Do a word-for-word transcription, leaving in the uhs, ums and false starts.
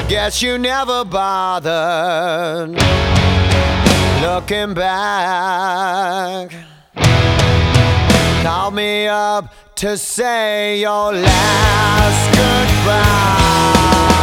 Guess you never bothered looking back. Call me up to say your last goodbye.